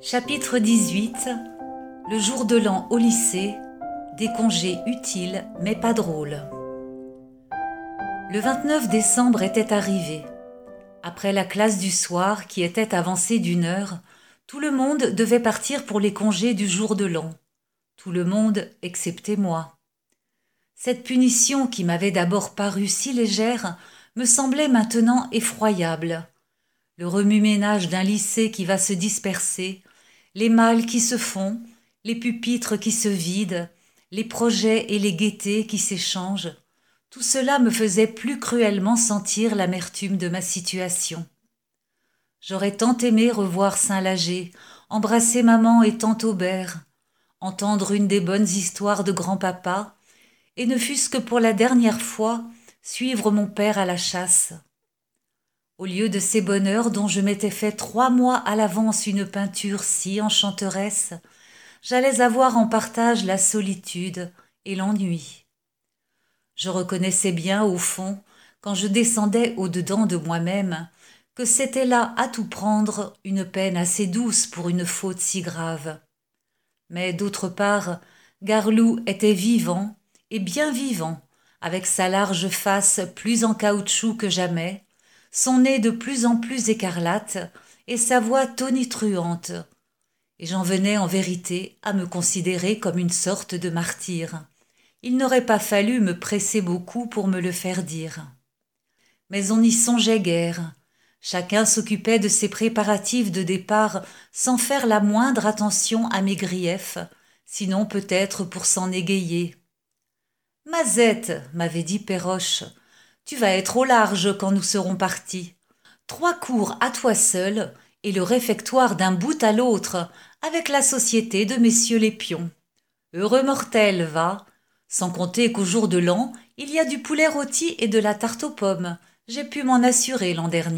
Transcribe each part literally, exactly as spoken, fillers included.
Chapitre dix-huit. Le jour de l'an au lycée, des congés utiles mais pas drôles. Le vingt-neuf décembre était arrivé. Après la classe du soir qui était avancée d'une heure, tout le monde devait partir pour les congés du jour de l'an. Tout le monde excepté moi. Cette punition qui m'avait d'abord paru si légère me semblait maintenant effroyable. Le remue-ménage d'un lycée qui va se disperser, les malles qui se font, les pupitres qui se vident, les projets et les gaietés qui s'échangent, tout cela me faisait plus cruellement sentir l'amertume de ma situation. J'aurais tant aimé revoir Saint-Lager, embrasser maman et tante Aubert, entendre une des bonnes histoires de grand-papa, et ne fût-ce que pour la dernière fois, suivre mon père à la chasse. Au lieu de ces bonheurs dont je m'étais fait trois mois à l'avance une peinture si enchanteresse, j'allais avoir en partage la solitude et l'ennui. Je reconnaissais bien, au fond, quand je descendais au-dedans de moi-même, que c'était là, à tout prendre, une peine assez douce pour une faute si grave. Mais d'autre part, Garlou était vivant, et bien vivant, avec sa large face plus en caoutchouc que jamais, son nez de plus en plus écarlate et sa voix tonitruante. Et j'en venais en vérité à me considérer comme une sorte de martyr. Il n'aurait pas fallu me presser beaucoup pour me le faire dire. Mais on n'y songeait guère. Chacun s'occupait de ses préparatifs de départ sans faire la moindre attention à mes griefs, sinon peut-être pour s'en égayer. « Mazette, m'avait dit Péroche, tu vas être au large quand nous serons partis. Trois cours à toi seul et le réfectoire d'un bout à l'autre avec la société de messieurs les pions. Heureux mortel, va. Sans compter qu'au jour de l'an, il y a du poulet rôti et de la tarte aux pommes. J'ai pu m'en assurer l'an dernier. »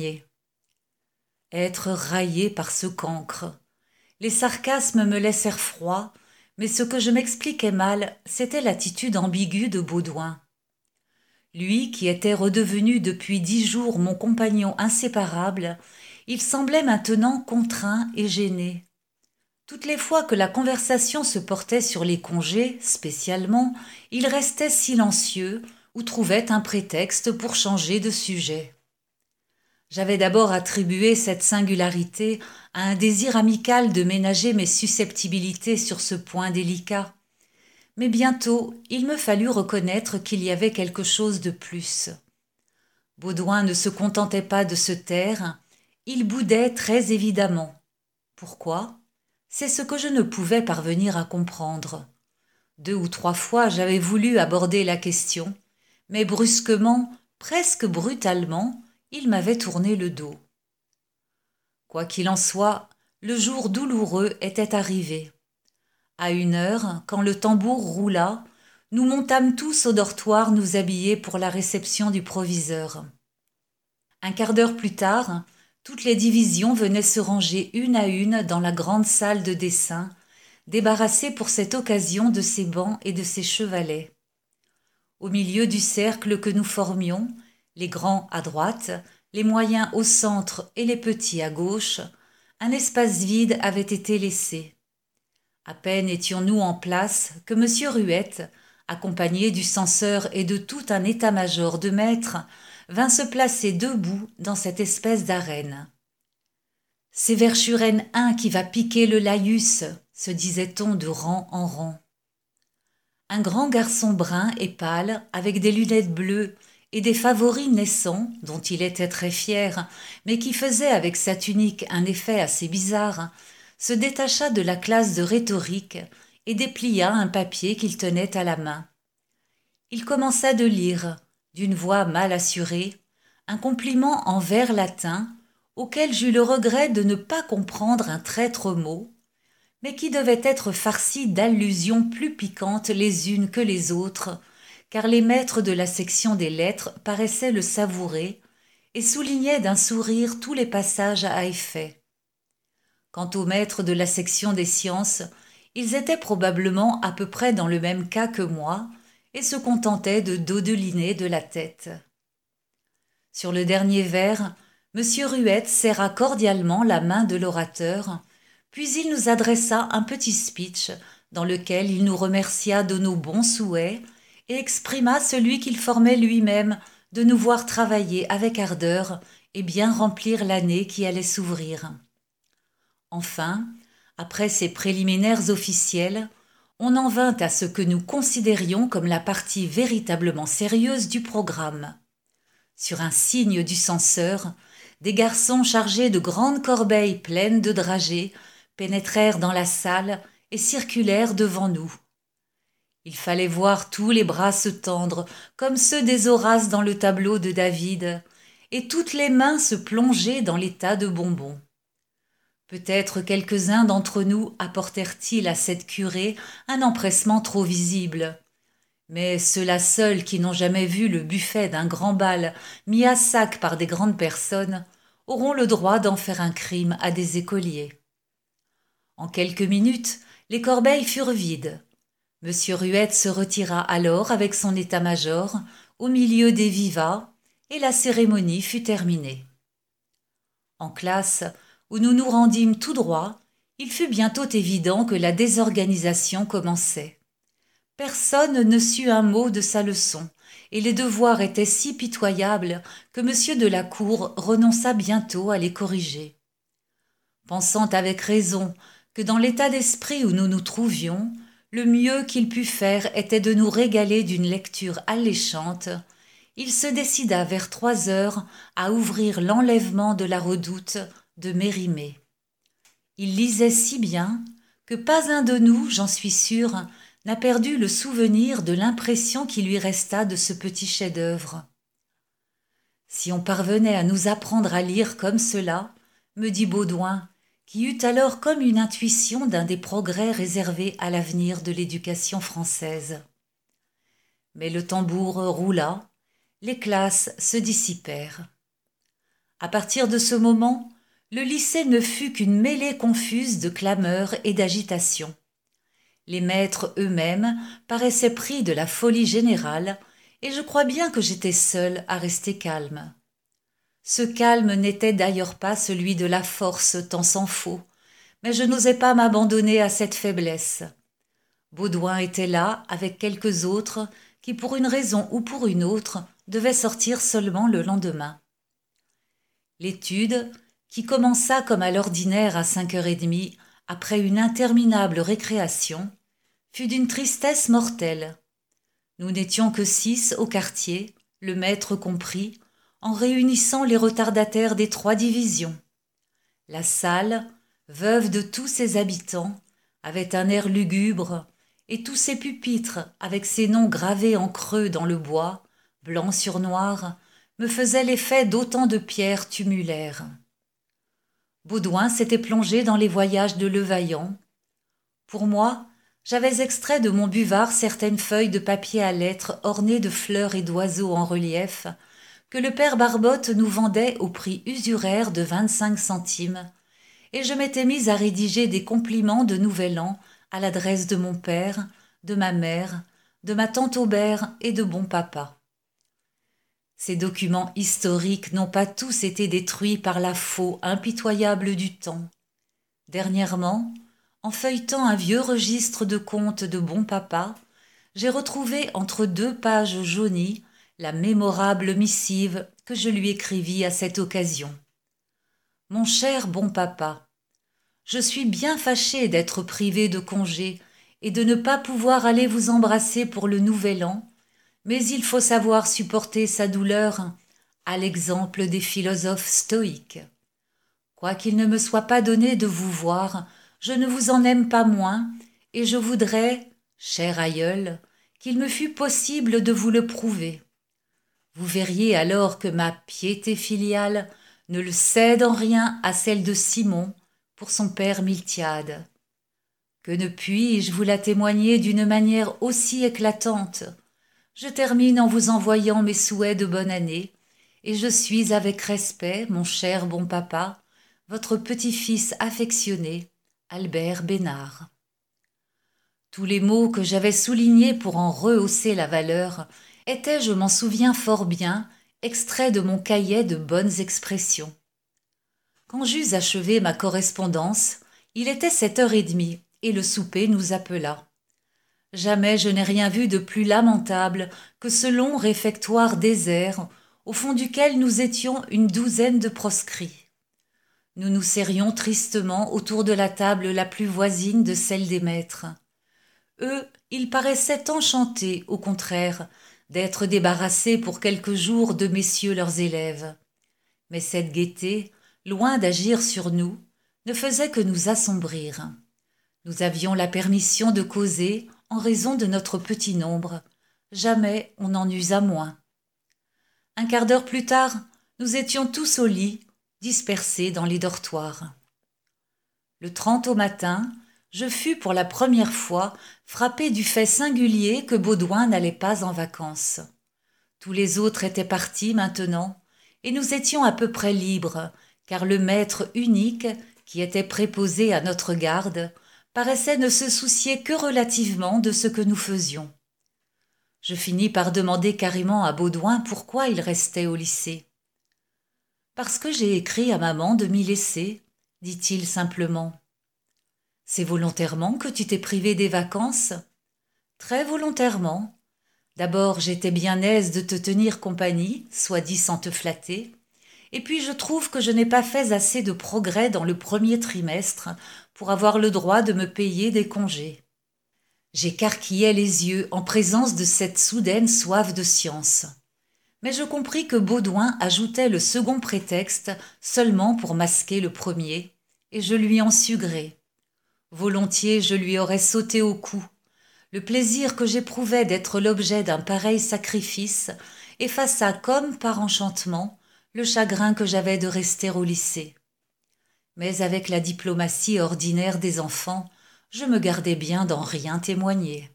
Être raillé par ce cancre. Les sarcasmes me laissèrent froid, mais ce que je m'expliquais mal, c'était l'attitude ambiguë de Baudouin. Lui, qui était redevenu depuis dix jours mon compagnon inséparable, il semblait maintenant contraint et gêné. Toutes les fois que la conversation se portait sur les congés, spécialement, il restait silencieux ou trouvait un prétexte pour changer de sujet. J'avais d'abord attribué cette singularité à un désir amical de ménager mes susceptibilités sur ce point délicat. Mais bientôt, il me fallut reconnaître qu'il y avait quelque chose de plus. Baudouin ne se contentait pas de se taire, il boudait très évidemment. Pourquoi ? C'est ce que je ne pouvais parvenir à comprendre. Deux ou trois fois, j'avais voulu aborder la question, mais brusquement, presque brutalement, il m'avait tourné le dos. Quoi qu'il en soit, le jour douloureux était arrivé. À une heure, quand le tambour roula, nous montâmes tous au dortoir nous habiller pour la réception du proviseur. Un quart d'heure plus tard, toutes les divisions venaient se ranger une à une dans la grande salle de dessin, débarrassée pour cette occasion de ses bancs et de ses chevalets. Au milieu du cercle que nous formions, les grands à droite, les moyens au centre et les petits à gauche, un espace vide avait été laissé. À peine étions-nous en place que M. Ruette, accompagné du censeur et de tout un état-major de maîtres, vint se placer debout dans cette espèce d'arène. « C'est Verschuren un qui va piquer le laïus », se disait-on de rang en rang. Un grand garçon brun et pâle, avec des lunettes bleues et des favoris naissants, dont il était très fier, mais qui faisaient avec sa tunique un effet assez bizarre, se détacha de la classe de rhétorique et déplia un papier qu'il tenait à la main. Il commença de lire, d'une voix mal assurée, un compliment en vers latin auquel j'eus le regret de ne pas comprendre un traître mot, mais qui devait être farci d'allusions plus piquantes les unes que les autres, car les maîtres de la section des lettres paraissaient le savourer et soulignaient d'un sourire tous les passages à effet. Quant aux maîtres de la section des sciences, ils étaient probablement à peu près dans le même cas que moi et se contentaient de dodeliner de la tête. Sur le dernier vers, M. Ruette serra cordialement la main de l'orateur, Puis il nous adressa un petit speech dans lequel il nous remercia de nos bons souhaits et exprima celui qu'il formait lui-même de nous voir travailler avec ardeur et bien remplir l'année qui allait s'ouvrir. Enfin, après ces préliminaires officiels, on en vint à ce que nous considérions comme la partie véritablement sérieuse du programme. Sur un signe du censeur, des garçons chargés de grandes corbeilles pleines de dragées pénétrèrent dans la salle et circulèrent devant nous. Il fallait voir tous les bras se tendre, comme ceux des Horaces dans le tableau de David, et toutes les mains se plonger dans les tas de bonbons. Peut-être quelques-uns d'entre nous apportèrent-ils à cette curée un empressement trop visible. Mais ceux-là seuls qui n'ont jamais vu le buffet d'un grand bal mis à sac par des grandes personnes auront le droit d'en faire un crime à des écoliers. En quelques minutes, les corbeilles furent vides. Monsieur Ruette se retira alors avec son état-major au milieu des vivats et la cérémonie fut terminée. En classe, où nous nous rendîmes tout droit, il fut bientôt évident que la désorganisation commençait. Personne ne sut un mot de sa leçon, et les devoirs étaient si pitoyables que monsieur de la Cour renonça bientôt à les corriger. Pensant avec raison que dans l'état d'esprit où nous nous trouvions, le mieux qu'il pût faire était de nous régaler d'une lecture alléchante, il se décida vers trois heures à ouvrir l'enlèvement de la redoute de Mérimée. Il lisait si bien que pas un de nous, j'en suis sûre, n'a perdu le souvenir de l'impression qui lui resta de ce petit chef-d'œuvre. Si on parvenait à nous apprendre à lire comme cela, me dit Baudouin, qui eut alors comme une intuition d'un des progrès réservés à l'avenir de l'éducation française. Mais le tambour roula, les classes se dissipèrent. À partir de ce moment, le lycée ne fut qu'une mêlée confuse de clameurs et d'agitation. Les maîtres eux-mêmes paraissaient pris de la folie générale, et je crois bien que j'étais seule à rester calme. Ce calme n'était d'ailleurs pas celui de la force, tant s'en faut, mais je n'osais pas m'abandonner à cette faiblesse. Baudouin était là, avec quelques autres, qui pour une raison ou pour une autre, devaient sortir seulement le lendemain. L'étude, qui commença comme à l'ordinaire à cinq heures trente, après une interminable récréation, fut d'une tristesse mortelle. Nous n'étions que six au quartier, le maître compris, en réunissant les retardataires des trois divisions. La salle, veuve de tous ses habitants, avait un air lugubre, et tous ses pupitres, avec ses noms gravés en creux dans le bois, blanc sur noir, me faisaient l'effet d'autant de pierres tumulaires. Baudouin s'était plongé dans les voyages de Levaillant. Pour moi, j'avais extrait de mon buvard certaines feuilles de papier à lettres ornées de fleurs et d'oiseaux en relief, que le père Barbotte nous vendait au prix usuraire de vingt-cinq centimes, et je m'étais mise à rédiger des compliments de nouvel an à l'adresse de mon père, de ma mère, de ma tante Aubert et de bon papa. Ces documents historiques n'ont pas tous été détruits par la faux impitoyable du temps. Dernièrement, en feuilletant un vieux registre de comptes de bon papa, j'ai retrouvé entre deux pages jaunies la mémorable missive que je lui écrivis à cette occasion. Mon cher bon papa, je suis bien fâchée d'être privée de congé et de ne pas pouvoir aller vous embrasser pour le nouvel an, mais il faut savoir supporter sa douleur à l'exemple des philosophes stoïques. Quoiqu'il ne me soit pas donné de vous voir, je ne vous en aime pas moins, et je voudrais, cher aïeul, qu'il me fût possible de vous le prouver. Vous verriez alors que ma piété filiale ne le cède en rien à celle de Simon pour son père Miltiade. Que ne puis-je vous la témoigner d'une manière aussi éclatante? Je termine en vous envoyant mes souhaits de bonne année, et je suis avec respect, mon cher bon papa, votre petit-fils affectionné, Albert Bénard. Tous les mots que j'avais soulignés pour en rehausser la valeur étaient, je m'en souviens fort bien, extraits de mon cahier de bonnes expressions. Quand j'eus achevé ma correspondance, Il était sept heures et demie, et le souper nous appela. Jamais je n'ai rien vu de plus lamentable que ce long réfectoire désert, au fond duquel nous étions une douzaine de proscrits. Nous nous serrions tristement autour de la table la plus voisine de celle des maîtres. Eux, ils paraissaient enchantés, au contraire, d'être débarrassés pour quelques jours de messieurs leurs élèves. Mais cette gaieté, loin d'agir sur nous, ne faisait que nous assombrir. Nous avions la permission de causer en raison de notre petit nombre. Jamais on n'en usa moins. Un quart d'heure plus tard, nous étions tous au lit, dispersés dans les dortoirs. Le trente au matin, je fus pour la première fois frappé du fait singulier que Baudouin n'allait pas en vacances. Tous les autres étaient partis maintenant, et nous étions à peu près libres, car le maître unique, qui était préposé à notre garde, paraissait ne se soucier que relativement de ce que nous faisions. Je finis par demander carrément à Baudouin pourquoi il restait au lycée. « Parce que j'ai écrit à maman de m'y laisser, » dit-il simplement. « C'est volontairement que tu t'es privé des vacances ?»« Très volontairement. D'abord, j'étais bien aise de te tenir compagnie, soit dit sans te flatter. Et puis je trouve que je n'ai pas fait assez de progrès dans le premier trimestre pour avoir le droit de me payer des congés. » J'écarquillais les yeux en présence de cette soudaine soif de science. Mais je compris que Baudouin ajoutait le second prétexte seulement pour masquer le premier, et je lui en sus gré. Volontiers je lui aurais sauté au cou. Le plaisir que j'éprouvais d'être l'objet d'un pareil sacrifice effaça comme par enchantement le chagrin que j'avais de rester au lycée. Mais avec la diplomatie ordinaire des enfants, je me gardais bien d'en rien témoigner.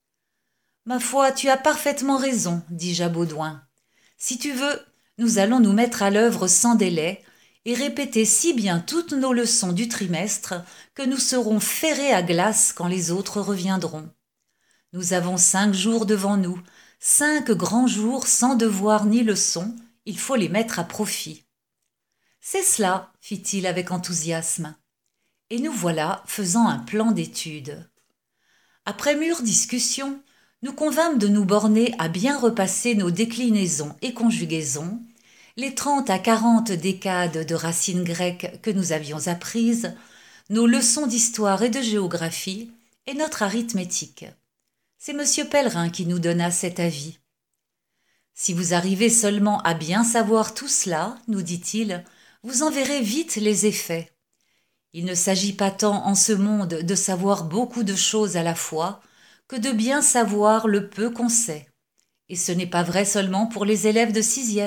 « Ma foi, tu as parfaitement raison, dis-je à Baudouin. Si tu veux, nous allons nous mettre à l'œuvre sans délai et répéter si bien toutes nos leçons du trimestre que nous serons ferrés à glace quand les autres reviendront. Nous avons cinq jours devant nous, cinq grands jours sans devoir ni leçons, il faut les mettre à profit. »« C'est cela, fit-il avec enthousiasme. Et nous voilà faisant un plan d'études. Après mûre discussion, nous convînmes de nous borner à bien repasser nos déclinaisons et conjugaisons, les trente à quarante décades de racines grecques que nous avions apprises, nos leçons d'histoire et de géographie et notre arithmétique. C'est monsieur Pellerin qui nous donna cet avis. « Si vous arrivez seulement à bien savoir tout cela, nous dit-il, vous en verrez vite les effets. Il ne s'agit pas tant en ce monde de savoir beaucoup de choses à la fois que de bien savoir le peu qu'on sait. Et ce n'est pas vrai seulement pour les élèves de sixième. »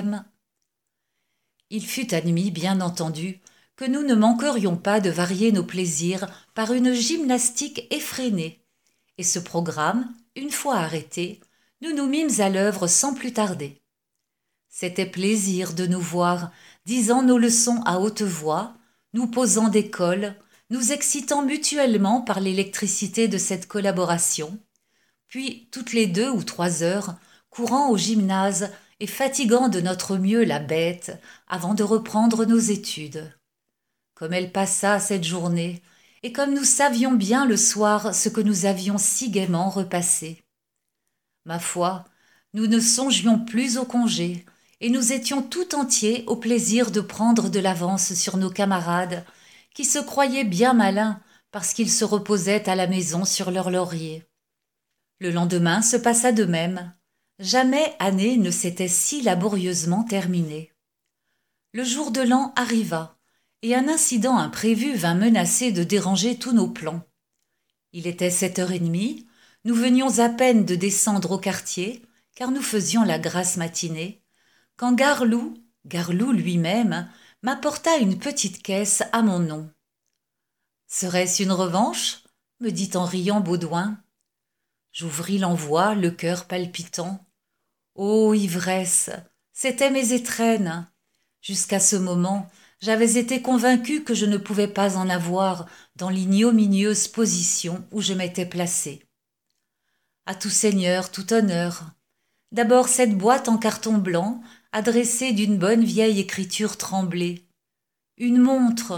Il fut admis, bien entendu, que nous ne manquerions pas de varier nos plaisirs par une gymnastique effrénée. Et ce programme, une fois arrêté, nous nous mîmes à l'œuvre sans plus tarder. C'était plaisir de nous voir, disant nos leçons à haute voix, nous posant des cols, nous excitant mutuellement par l'électricité de cette collaboration, puis toutes les deux ou trois heures, courant au gymnase et fatiguant de notre mieux la bête avant de reprendre nos études. Comme elle passa cette journée, et comme nous savions bien le soir ce que nous avions si gaiement repassé. Ma foi, nous ne songions plus au congé, et nous étions tout entiers au plaisir de prendre de l'avance sur nos camarades, qui se croyaient bien malins parce qu'ils se reposaient à la maison sur leur laurier. Le lendemain se passa de même. Jamais année ne s'était si laborieusement terminée. Le jour de l'an arriva, et un incident imprévu vint menacer de déranger tous nos plans. Il était sept heures et demie, nous venions à peine de descendre au quartier, car nous faisions la grasse matinée, quand Garlou, Garlou lui-même, m'apporta une petite caisse à mon nom. « Serait-ce une revanche ?» me dit en riant Baudouin. J'ouvris l'envoi, le cœur palpitant. Ô ivresse, c'étaient mes étrennes. Jusqu'à ce moment, j'avais été convaincue que je ne pouvais pas en avoir dans l'ignominieuse position où je m'étais placée. À tout seigneur, tout honneur. D'abord cette boîte en carton blanc, adressée d'une bonne vieille écriture tremblée. Une montre,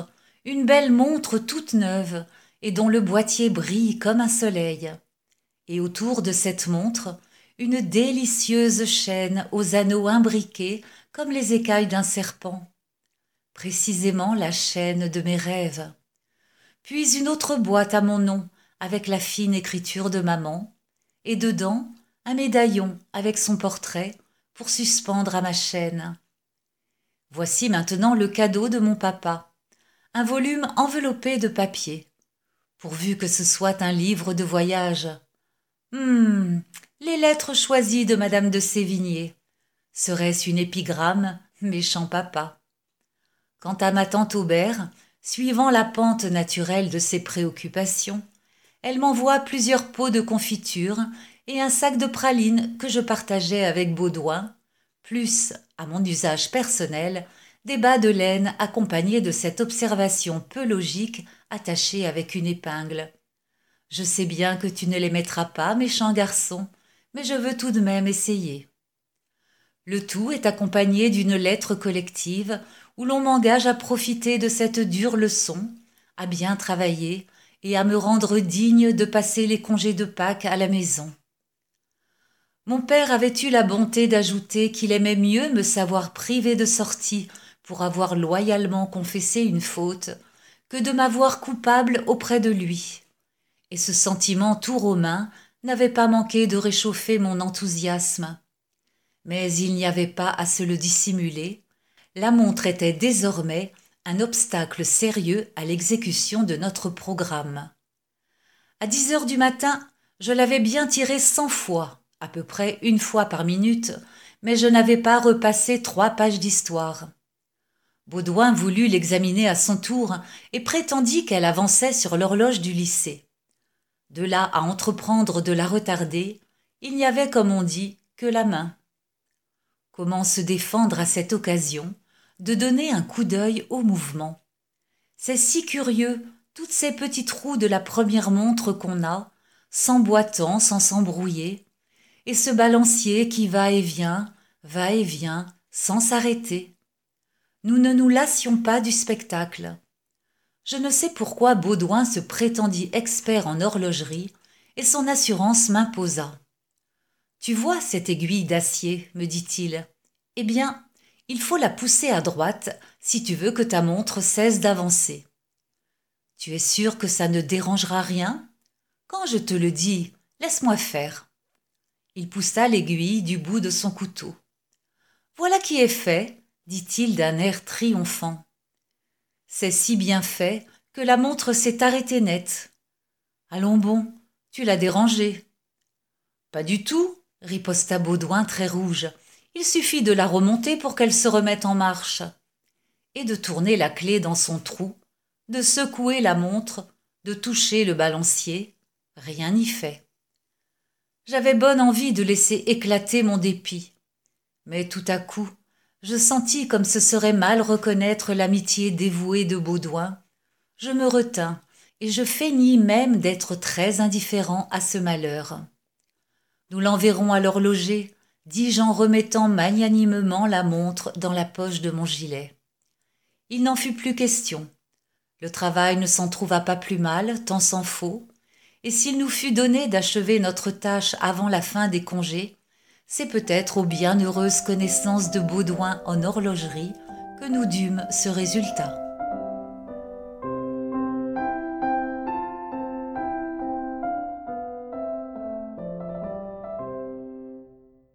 une belle montre toute neuve et dont le boîtier brille comme un soleil. Et autour de cette montre, une délicieuse chaîne aux anneaux imbriqués comme les écailles d'un serpent. Précisément la chaîne de mes rêves. Puis une autre boîte à mon nom, avec la fine écriture de maman, et dedans, un médaillon avec son portrait pour suspendre à ma chaîne. Voici maintenant le cadeau de mon papa, un volume enveloppé de papier, pourvu que ce soit un livre de voyage. Hum, les lettres choisies de madame de Sévigné. Serait-ce une épigramme, méchant papa? Quant à ma tante Aubert, suivant la pente naturelle de ses préoccupations, elle m'envoie plusieurs pots de confiture et un sac de pralines que je partageais avec Baudouin, plus, à mon usage personnel, des bas de laine accompagnés de cette observation peu logique attachée avec une épingle. Je sais bien que tu ne les mettras pas, méchant garçon, mais je veux tout de même essayer. Le tout est accompagné d'une lettre collective où l'on m'engage à profiter de cette dure leçon, à bien travailler et à me rendre digne de passer les congés de Pâques à la maison. Mon père avait eu la bonté d'ajouter qu'il aimait mieux me savoir privé de sortie pour avoir loyalement confessé une faute que de m'avoir coupable auprès de lui. Et ce sentiment tout romain n'avait pas manqué de réchauffer mon enthousiasme. Mais il n'y avait pas à se le dissimuler, la montre était désormais un obstacle sérieux à l'exécution de notre programme. À dix heures du matin, je l'avais bien tirée cent fois, à peu près une fois par minute, mais je n'avais pas repassé trois pages d'histoire. Baudouin voulut l'examiner à son tour et prétendit qu'elle avançait sur l'horloge du lycée. De là à entreprendre de la retarder, il n'y avait, comme on dit, que la main. Comment se défendre à cette occasion de donner un coup d'œil au mouvement? C'est si curieux, toutes ces petits trous de la première montre qu'on a, s'emboîtant sans s'embrouiller, et ce balancier qui va et vient, va et vient, sans s'arrêter. Nous ne nous lassions pas du spectacle. Je ne sais pourquoi Baudouin se prétendit expert en horlogerie, et son assurance m'imposa. « Tu vois cette aiguille d'acier, me dit-il. Eh bien, il faut la pousser à droite si tu veux que ta montre cesse d'avancer. Tu es sûr que ça ne dérangera rien? Quand je te le dis, laisse-moi faire. » Il poussa l'aiguille du bout de son couteau. « Voilà qui est fait, » dit-il d'un air triomphant. C'est si bien fait que la montre s'est arrêtée net. Allons bon, tu l'as dérangée. Pas du tout, riposta Baudouin très rouge. Il suffit de la remonter pour qu'elle se remette en marche. Et de tourner la clé dans son trou, de secouer la montre, de toucher le balancier, rien n'y fait. J'avais bonne envie de laisser éclater mon dépit. Mais tout à coup, je sentis comme ce serait mal reconnaître l'amitié dévouée de Baudouin. Je me retins, et je feignis même d'être très indifférent à ce malheur. Nous l'enverrons à l'horloger, dis-je en remettant magnanimement la montre dans la poche de mon gilet. Il n'en fut plus question. Le travail ne s'en trouva pas plus mal, tant s'en faut, et s'il nous fut donné d'achever notre tâche avant la fin des congés, c'est peut-être aux bienheureuses connaissances de Baudouin en horlogerie que nous dûmes ce résultat.